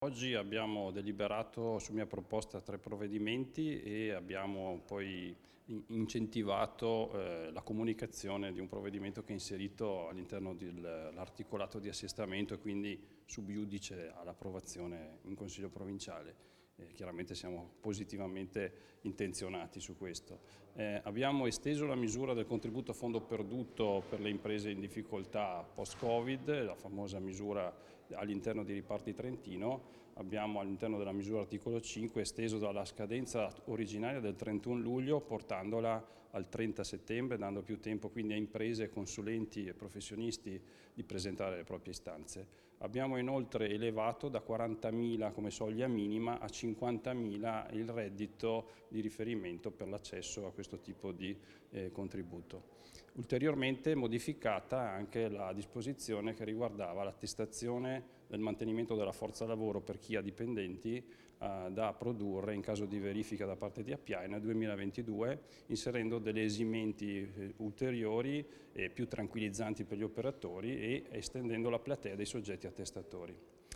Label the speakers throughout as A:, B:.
A: Oggi abbiamo deliberato su mia proposta 3 provvedimenti e abbiamo poi incentivato la comunicazione di un provvedimento che è inserito all'interno dell'articolato di assestamento e quindi sub iudice all'approvazione in Consiglio provinciale. Chiaramente siamo positivamente intenzionati su questo. Abbiamo esteso la misura del contributo a fondo perduto per le imprese in difficoltà post-Covid, la famosa misura all'interno di Riparti Trentino. Abbiamo all'interno della misura articolo 5 esteso dalla scadenza originaria del 31 luglio portandola al 30 settembre, dando più tempo quindi a imprese, consulenti e professionisti di presentare le proprie istanze. Abbiamo inoltre elevato da 40.000 come soglia minima a 50.000 il reddito di riferimento per l'accesso a questo tipo di contributo. Ulteriormente modificata anche la disposizione che riguardava l'attestazione del mantenimento della forza lavoro per chi ha dipendenti da produrre in caso di verifica da parte di Appiai nel 2022, inserendo delle esimenti ulteriori e più tranquillizzanti per gli operatori e estendendo la platea dei soggetti attestatori.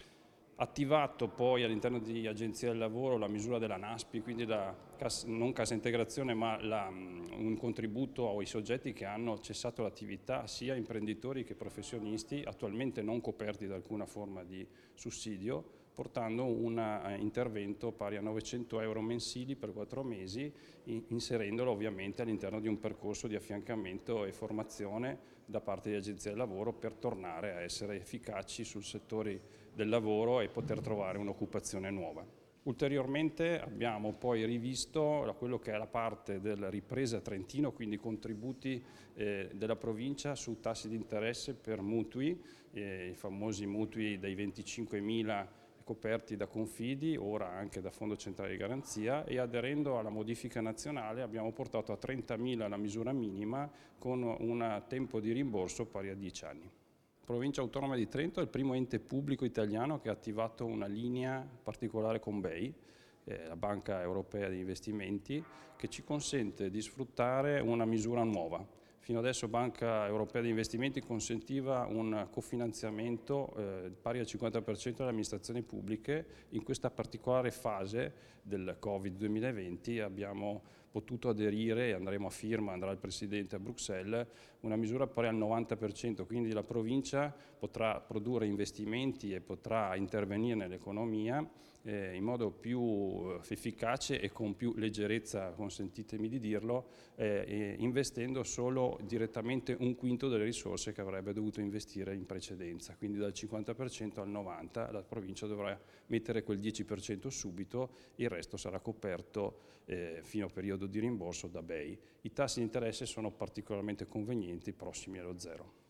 A: Attivato poi all'interno di Agenzia del Lavoro la misura della NASPI, quindi non cassa integrazione ma un contributo ai soggetti che hanno cessato l'attività, sia imprenditori che professionisti, attualmente non coperti da alcuna forma di sussidio, portando un intervento pari a 900 euro mensili per 4 mesi, inserendolo ovviamente all'interno di un percorso di affiancamento e formazione da parte di Agenzia del Lavoro per tornare a essere efficaci sul settore del lavoro e poter trovare un'occupazione nuova. Ulteriormente abbiamo poi rivisto quello che è la parte del ripresa Trentino, quindi contributi della provincia su tassi di interesse per mutui, i famosi mutui dai 25.000 coperti da Confidi, ora anche da Fondo Centrale di Garanzia, e aderendo alla modifica nazionale abbiamo portato a 30.000 la misura minima con un tempo di rimborso pari a 10 anni. Provincia Autonoma di Trento è il primo ente pubblico italiano che ha attivato una linea particolare con BEI, la Banca Europea di Investimenti, che ci consente di sfruttare una misura nuova. Fino adesso Banca Europea di Investimenti consentiva un cofinanziamento pari al 50% delle amministrazioni pubbliche. In questa particolare fase del Covid 2020 abbiamo potuto aderire, e andremo a firma, andrà il Presidente a Bruxelles, una misura pari al 90%, quindi la provincia potrà produrre investimenti e potrà intervenire nell'economia in modo più efficace e con più leggerezza, consentitemi di dirlo, investendo solo direttamente un quinto delle risorse che avrebbe dovuto investire in precedenza, quindi dal 50% al 90% la provincia dovrà mettere quel 10% subito, il resto sarà coperto fino a periodo di rimborso da BEI. I tassi di interesse sono particolarmente convenienti, prossimi allo zero.